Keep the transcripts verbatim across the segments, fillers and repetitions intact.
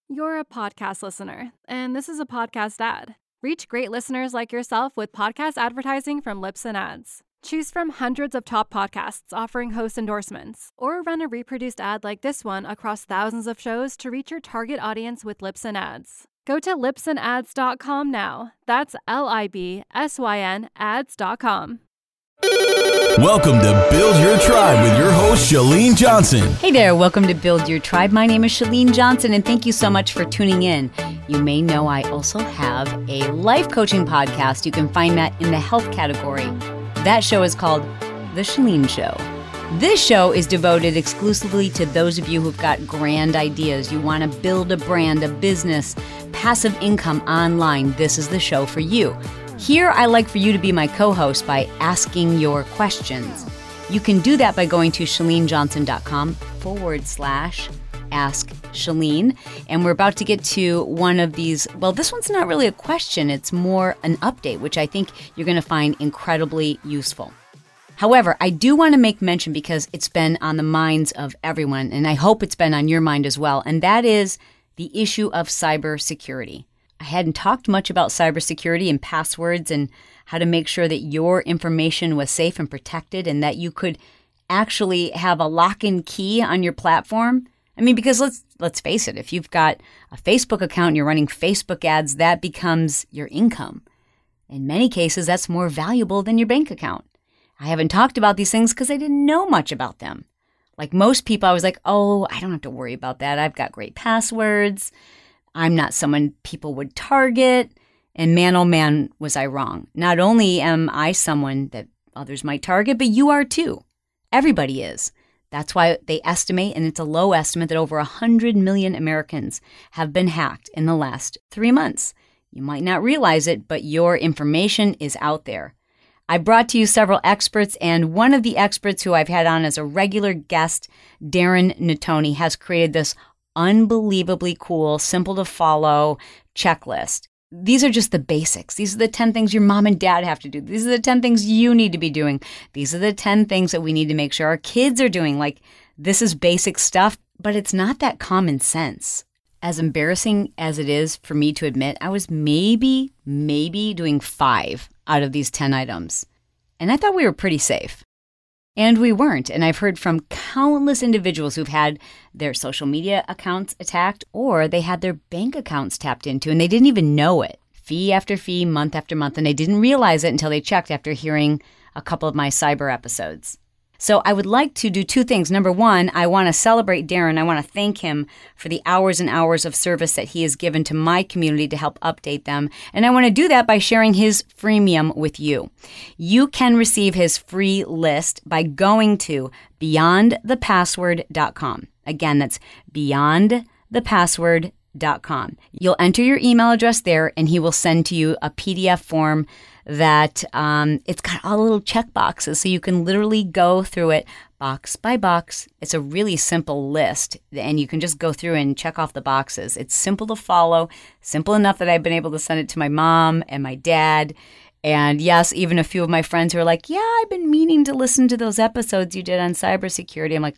You're a podcast listener, and this is a podcast ad. Reach great listeners like yourself with podcast advertising from Libsyn Ads. Choose from hundreds of top podcasts offering host endorsements, or run a reproduced ad like this one across thousands of shows to reach your target audience with Libsyn Ads. Go to libsyn ads dot com now. That's L I B S Y N ads dot com. Welcome to Build Your Tribe with your host, Chalene Johnson. Hey there, welcome to Build Your Tribe. My name is Chalene Johnson, and thank you so much for tuning in. You may know I also have a life coaching podcast. You can find that in the health category. That show is called The Chalene Show. This show is devoted exclusively to those of you who've got grand ideas. You want to build a brand, a business, passive income online. This is the show for you. Here, I like for you to be my co-host by asking your questions. You can do that by going to chalenejohnson.com forward slash ask Chalene. And we're about to get to one of these. Well, this one's not really a question. It's more an update, which I think you're going to find incredibly useful. However, I do want to make mention because it's been on the minds of everyone, and I hope it's been on your mind as well, and that is the issue of cybersecurity. I hadn't talked much about cybersecurity and passwords and how to make sure that your information was safe and protected and that you could actually have a lock and key on your platform. I mean, because let's let's face it, if you've got a Facebook account and you're running Facebook ads, that becomes your income. In many cases, that's more valuable than your bank account. I haven't talked about these things because I didn't know much about them. Like most people, I was like, oh, I don't have to worry about that. I've got great passwords. I'm not someone people would target. And man, oh man, was I wrong. Not only am I someone that others might target, but you are too. Everybody is. That's why they estimate, and it's a low estimate, that over one hundred million Americans have been hacked in the last three months. You might not realize it, but your information is out there. I brought to you several experts, and one of the experts who I've had on as a regular guest, Darren Natoni, has created this unbelievably cool, simple to follow checklist. These are just the basics. These are the ten things your mom and dad have to do. These are the ten things you need to be doing. These are the ten things that we need to make sure our kids are doing. Like, this is basic stuff, but it's not that common sense. As embarrassing as it is for me to admit, I was maybe, maybe doing five out of these ten items. And I thought we were pretty safe. And we weren't. And I've heard from countless individuals who've had their social media accounts attacked, or they had their bank accounts tapped into and they didn't even know it. Fee after fee, month after month, and they didn't realize it until they checked after hearing a couple of my cyber episodes. So I would like to do two things. Number one, I want to celebrate Darren. I want to thank him for the hours and hours of service that he has given to my community to help update them. And I want to do that by sharing his freemium with you. You can receive his free list by going to beyond the password dot com. Again, that's beyond the password dot com. You'll enter your email address there, and he will send to you a P D F form that um, it's got all the little check boxes, so you can literally go through it box by box. It's a really simple list, and you can just go through and check off the boxes. It's simple to follow, simple enough that I've been able to send it to my mom and my dad. And yes, even a few of my friends who are like, yeah, I've been meaning to listen to those episodes you did on cybersecurity. I'm like,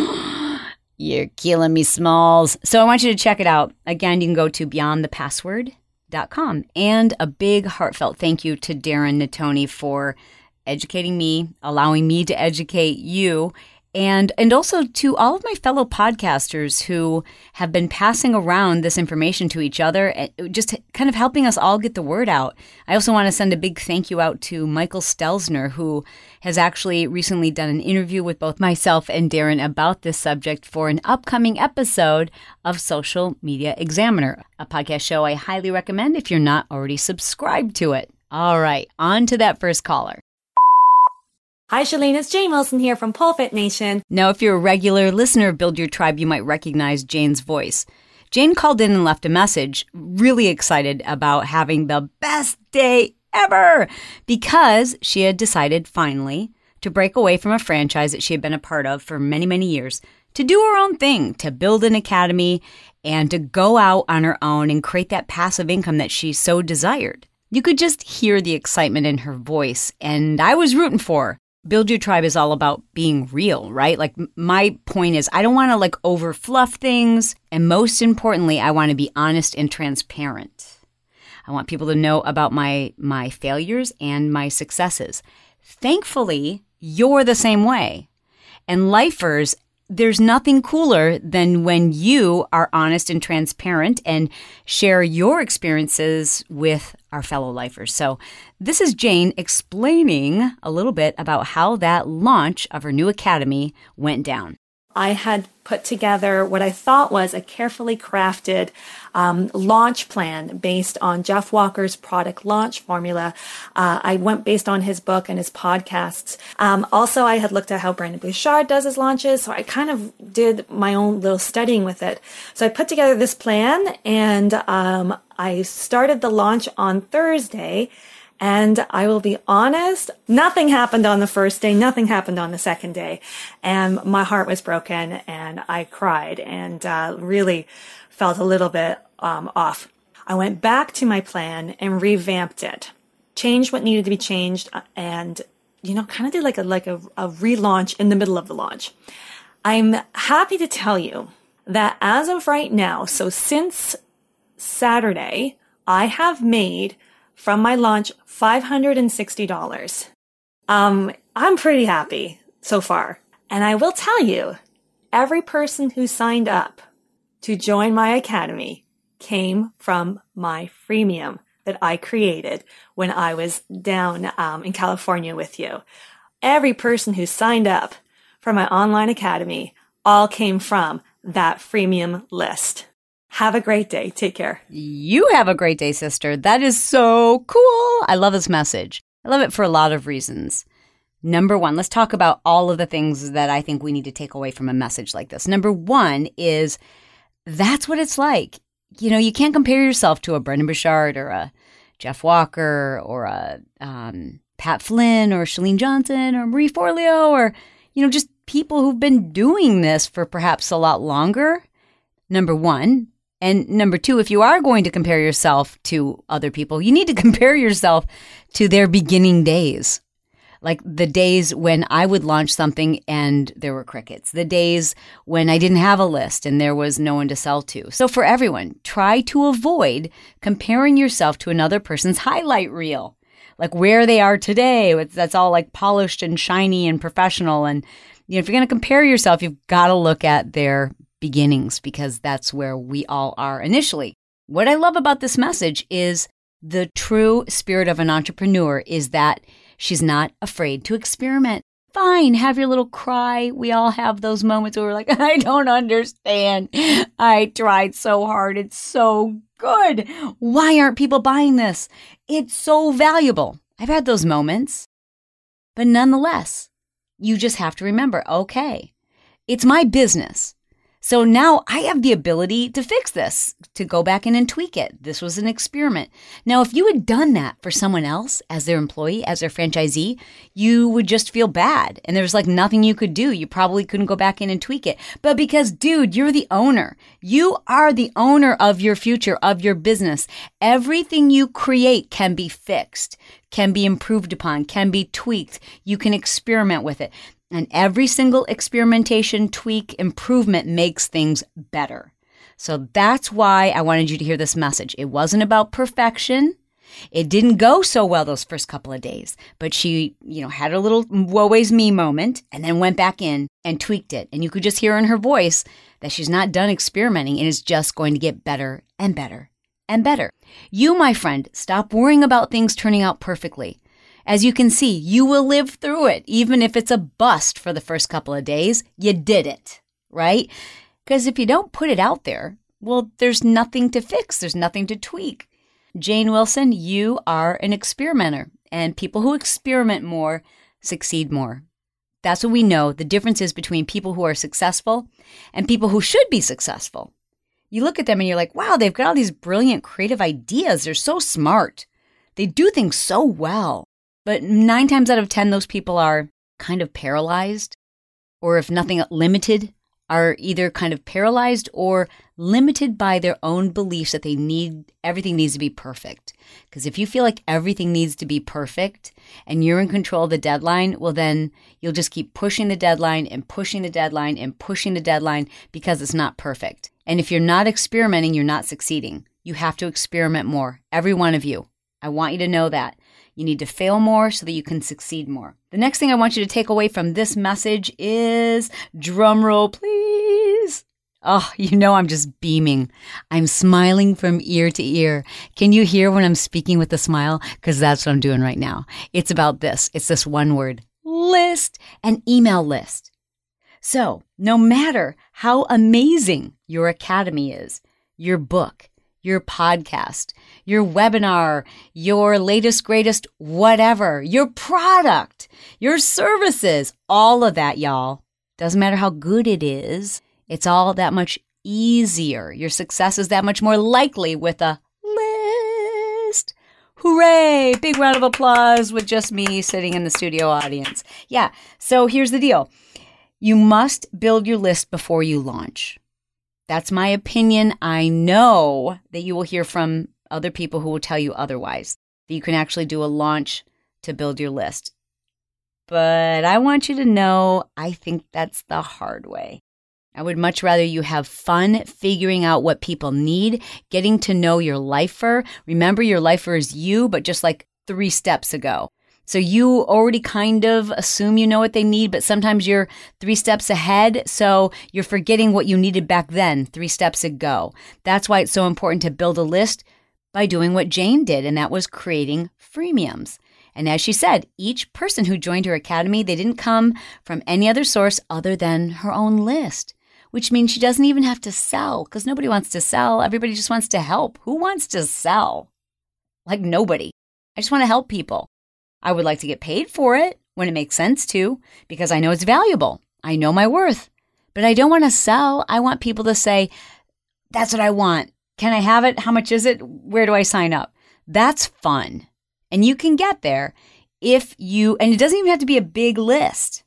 you're killing me, Smalls. So I want you to check it out. Again, you can go to beyond the password dot com. And a big heartfelt thank you to Darren Natoni for educating me, allowing me to educate you, and and also to all of my fellow podcasters who have been passing around this information to each other, just kind of helping us all get the word out. I also want to send a big thank you out to Michael Stelzner, who has actually recently done an interview with both myself and Darren about this subject for an upcoming episode of Social Media Examiner, a podcast show I highly recommend if you're not already subscribed to it. All right, on to that first caller. Hi, Chalene. It's Jane Wilson here from Pulpit Nation. Now, if you're a regular listener of Build Your Tribe, you might recognize Jane's voice. Jane called in and left a message, really excited about having the best day ever because she had decided finally to break away from a franchise that she had been a part of for many, many years, to do her own thing, to build an academy, and to go out on her own and create that passive income that she so desired. You could just hear the excitement in her voice, and I was rooting for her. Build Your Tribe is all about being real, right? Like my point is I don't want to like over fluff things. And most importantly, I want to be honest and transparent. I want people to know about my, my failures and my successes. Thankfully, you're the same way. And lifers, there's nothing cooler than when you are honest and transparent and share your experiences with our fellow lifers. So this is Jane explaining a little bit about how that launch of her new academy went down. I had put together what I thought was a carefully crafted um, launch plan based on Jeff Walker's product launch formula. Uh, I went based on his book and his podcasts. Um, also, I had looked at how Brendon Burchard does his launches, so I kind of did my own little studying with it. So I put together this plan, and um, I started the launch on Thursday. And I will be honest, nothing happened on the first day, nothing happened on the second day. And my heart was broken and I cried and uh, really felt a little bit um, off. I went back to my plan and revamped it, changed what needed to be changed, and, you know, kind of did like a, like a, a relaunch in the middle of the launch. I'm happy to tell you that as of right now, so since Saturday, I have made from my launch five hundred sixty dollars. Um, I'm pretty happy so far. And I will tell you, every person who signed up to join my academy came from my freemium that I created when I was down um, in California with you. Every person who signed up for my online academy all came from that freemium list. Have a great day. Take care. You have a great day, sister. That is so cool. I love this message. I love it for a lot of reasons. Number one, let's talk about all of the things that I think we need to take away from a message like this. Number one is that's what it's like. You know, you can't compare yourself to a Brendon Burchard or a Jeff Walker or a um, Pat Flynn or Chalene Johnson or Marie Forleo or, you know, just people who've been doing this for perhaps a lot longer. Number one. And number two, if you are going to compare yourself to other people, you need to compare yourself to their beginning days. Like the days when I would launch something and there were crickets. The days when I didn't have a list and there was no one to sell to. So for everyone, try to avoid comparing yourself to another person's highlight reel. Like where they are today, that's all like polished and shiny and professional. And you know, if you're going to compare yourself, you've got to look at their beginnings, because that's where we all are initially. What I love about this message is the true spirit of an entrepreneur is that she's not afraid to experiment. Fine, have your little cry. We all have those moments where we're like, I don't understand. I tried so hard. It's so good. Why aren't people buying this? It's so valuable. I've had those moments. But nonetheless, you just have to remember, okay, it's my business. So now I have the ability to fix this, to go back in and tweak it. This was an experiment. Now, if you had done that for someone else as their employee, as their franchisee, you would just feel bad. And there's like nothing you could do. You probably couldn't go back in and tweak it. But because, dude, you're the owner. You are the owner of your future, of your business. Everything you create can be fixed, can be improved upon, can be tweaked. You can experiment with it. And every single experimentation, tweak, improvement makes things better. So that's why I wanted you to hear this message. It wasn't about perfection. It didn't go so well those first couple of days, but she, you know, had a little woe is me moment and then went back in and tweaked it. And you could just hear in her voice that she's not done experimenting and is just going to get better and better and better. You, my friend, stop worrying about things turning out perfectly. As you can see, you will live through it. Even if it's a bust for the first couple of days, you did it, right? Because if you don't put it out there, well, there's nothing to fix. There's nothing to tweak. Jane Wilson, you are an experimenter, and people who experiment more succeed more. That's what we know. The difference is between people who are successful and people who should be successful. You look at them and you're like, wow, they've got all these brilliant creative ideas. They're so smart. They do things so well. But nine times out of ten, those people are kind of paralyzed, or if nothing, limited are either kind of paralyzed or limited by their own beliefs that they need, everything needs to be perfect. Because if you feel like everything needs to be perfect and you're in control of the deadline, well, then you'll just keep pushing the deadline and pushing the deadline and pushing the deadline because it's not perfect. And if you're not experimenting, you're not succeeding. You have to experiment more. Every one of you. I want you to know that. You need to fail more so that you can succeed more. The next thing I want you to take away from this message is, drum roll, please. Oh, you know I'm just beaming. I'm smiling from ear to ear. Can you hear when I'm speaking with a smile? Because that's what I'm doing right now. It's about this. It's this one word, list, an email list. So no matter how amazing your academy is, your book, your podcast, your webinar, your latest, greatest, whatever, your product, your services, all of that, y'all. Doesn't matter how good it is. It's all that much easier. Your success is that much more likely with a list. Hooray! Big round of applause with just me sitting in the studio audience. Yeah, so here's the deal. You must build your list before you launch. That's my opinion. I know that you will hear from other people who will tell you otherwise, that you can actually do a launch to build your list. But I want you to know, I think that's the hard way. I would much rather you have fun figuring out what people need, getting to know your lifer. Remember, your lifer is you, but just like three steps ago. So you already kind of assume you know what they need, but sometimes you're three steps ahead. So you're forgetting what you needed back then, three steps ago. That's why it's so important to build a list by doing what Jane did, and that was creating freemiums. And as she said, each person who joined her academy, they didn't come from any other source other than her own list, which means she doesn't even have to sell because nobody wants to sell. Everybody just wants to help. Who wants to sell? Like nobody. I just want to help people. I would like to get paid for it when it makes sense to, because I know it's valuable. I know my worth, but I don't want to sell. I want people to say, that's what I want. Can I have it? How much is it? Where do I sign up? That's fun. And you can get there if you, and it doesn't even have to be a big list.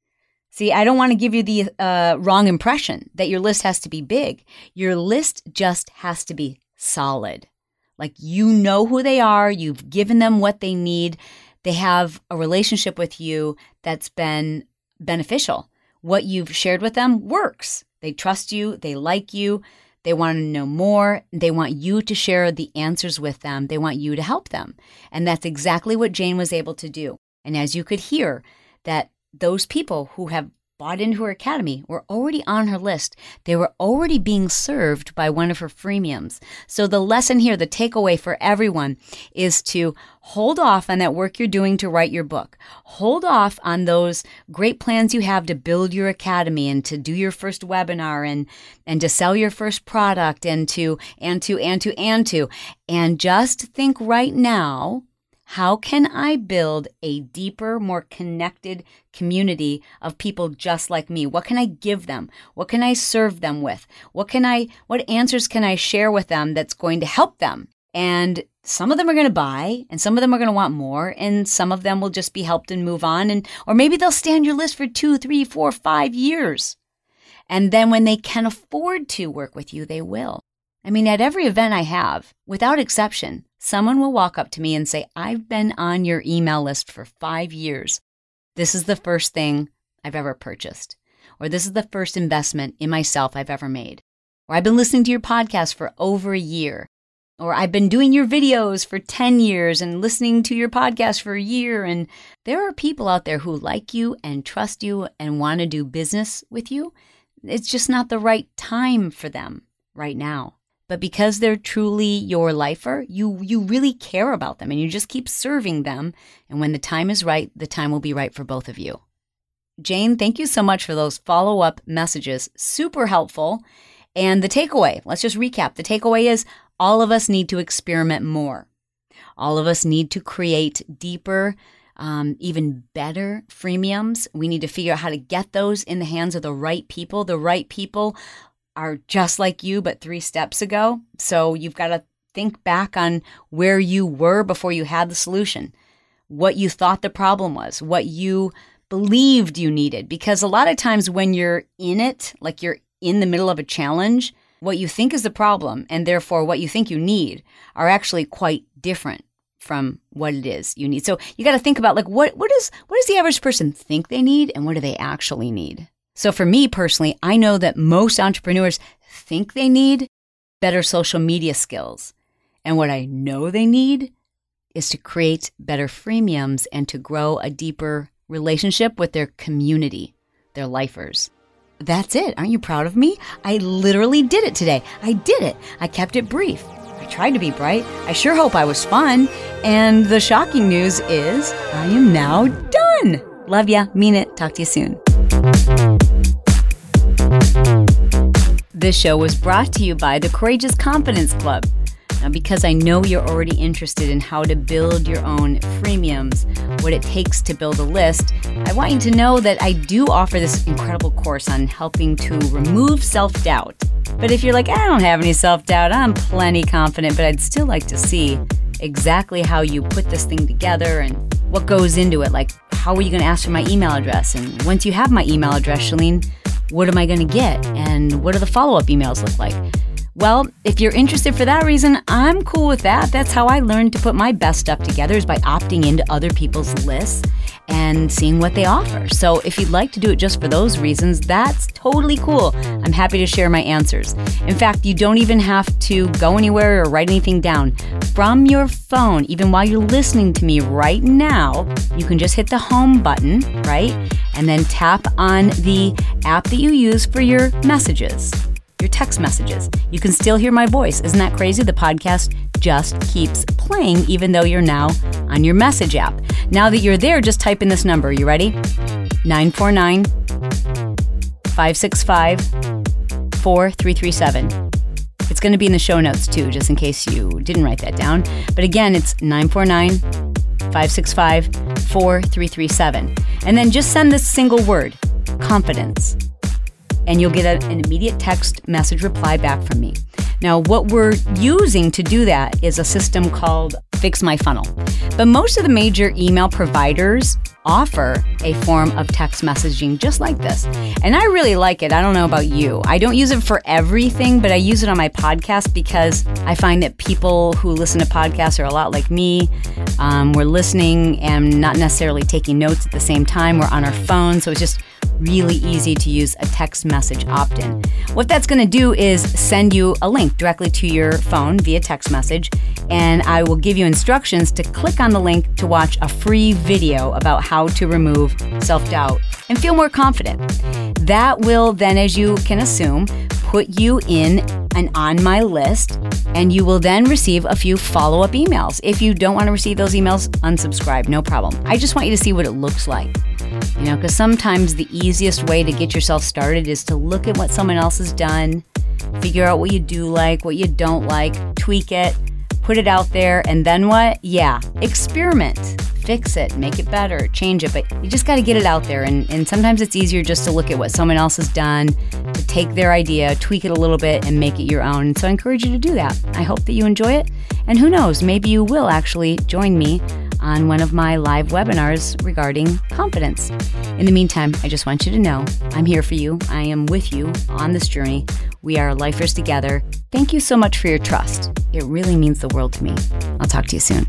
See, I don't want to give you the uh, wrong impression that your list has to be big. Your list just has to be solid. Like you know who they are. You've given them what they need. They have a relationship with you that's been beneficial. What you've shared with them works. They trust you. They like you. They want to know more. They want you to share the answers with them. They want you to help them. And that's exactly what Jane was able to do. And as you could hear, that those people who have bought into her academy were already on her list. They were already being served by one of her freemiums. So the lesson here, the takeaway for everyone is to hold off on that work you're doing to write your book. Hold off on those great plans you have to build your academy and to do your first webinar and, and to sell your first product and to, and to, and to, and to, and just think right now, how can I build a deeper, more connected community of people just like me? What can I give them? What can I serve them with? What can I, what answers can I share with them that's going to help them? And some of them are going to buy, and some of them are going to want more, and some of them will just be helped and move on. And, or maybe they'll stay on your list for two, three, four, five years. And then when they can afford to work with you, they will. I mean, at every event I have, without exception, someone will walk up to me and say, I've been on your email list for five years. This is the first thing I've ever purchased. Or this is the first investment in myself I've ever made. Or I've been listening to your podcast for over a year. Or I've been doing your videos for ten years and listening to your podcast for a year. And there are people out there who like you and trust you and want to do business with you. It's just not the right time for them right now. But because they're truly your lifer, you you really care about them and you just keep serving them. And when the time is right, the time will be right for both of you. Jane, thank you so much for those follow-up messages. Super helpful. And the takeaway, let's just recap. The takeaway is all of us need to experiment more. All of us need to create deeper, um, even better freemiums. We need to figure out how to get those in the hands of the right people. The right people are just like you, but three steps ago. So you've got to think back on where you were before you had the solution, what you thought the problem was, what you believed you needed. Because a lot of times when you're in it, like you're in the middle of a challenge, what you think is the problem, and therefore what you think you need, are actually quite different from what it is you need. So you got to think about like what what is what does the average person think they need, and what do they actually need? So for me personally, I know that most entrepreneurs think they need better social media skills. And what I know they need is to create better freemiums and to grow a deeper relationship with their community, their lifers. That's it. Aren't you proud of me? I literally did it today. I did it. I kept it brief. I tried to be bright. I sure hope I was fun. And the shocking news is I am now done. Love ya. Mean it. Talk to you soon. This show was brought to you by the Courageous Confidence Club. Now, because I know you're already interested in how to build your own freemiums, what it takes to build a list, I want you to know that I do offer this incredible course on helping to remove self-doubt. But if you're like, I don't have any self-doubt, I'm plenty confident, but I'd still like to see exactly how you put this thing together and what goes into it. Like, how are you going to ask for my email address? And once you have my email address, Chalene, what am I going to get? And what do the follow-up emails look like? Well, if you're interested for that reason, I'm cool with that. That's how I learned to put my best stuff together, is by opting into other people's lists and seeing what they offer. So if you'd like to do it just for those reasons, that's totally cool. I'm happy to share my answers. In fact, you don't even have to go anywhere or write anything down. From your phone, even while you're listening to me right now, you can just hit the home button, right? And then tap on the app that you use for your messages. Your text messages. You can still hear my voice. Isn't that crazy? The podcast just keeps playing even though you're now on your message app. Now that you're there, just type in this number. You ready? nine four nine, five six five, four three three seven. It's going to be in the show notes too, just in case you didn't write that down. But again, it's nine four nine, five six five, four three three seven. And then just send this single word, confidence. And you'll get a, an immediate text message reply back from me. Now, what we're using to do that is a system called Fix My Funnel. But most of the major email providers offer a form of text messaging just like this. And I really like it. I don't know about you. I don't use it for everything, but I use it on my podcast because I find that people who listen to podcasts are a lot like me. Um, we're listening and not necessarily taking notes at the same time. We're on our phone, so it's just really easy to use a text message opt-in. What that's going to do is send you a link directly to your phone via text message, and I will give you instructions to click on the link to watch a free video about how to remove self-doubt and feel more confident. That will then, as you can assume, put you in an on my list, and you will then receive a few follow-up emails. If you don't want to receive those emails, unsubscribe, no problem. I just want you to see what it looks like. You know, because sometimes the easiest way to get yourself started is to look at what someone else has done, figure out what you do like, what you don't like, tweak it, put it out there, and then what? Yeah, experiment. Fix it, make it better, change it, but you just got to get it out there. And, and sometimes it's easier just to look at what someone else has done, to take their idea, tweak it a little bit, and make it your own. And so I encourage you to do that. I hope that you enjoy it. And who knows, maybe you will actually join me on one of my live webinars regarding confidence. In the meantime, I just want you to know I'm here for you. I am with you on this journey. We are lifers together. Thank you so much for your trust. It really means the world to me. I'll talk to you soon.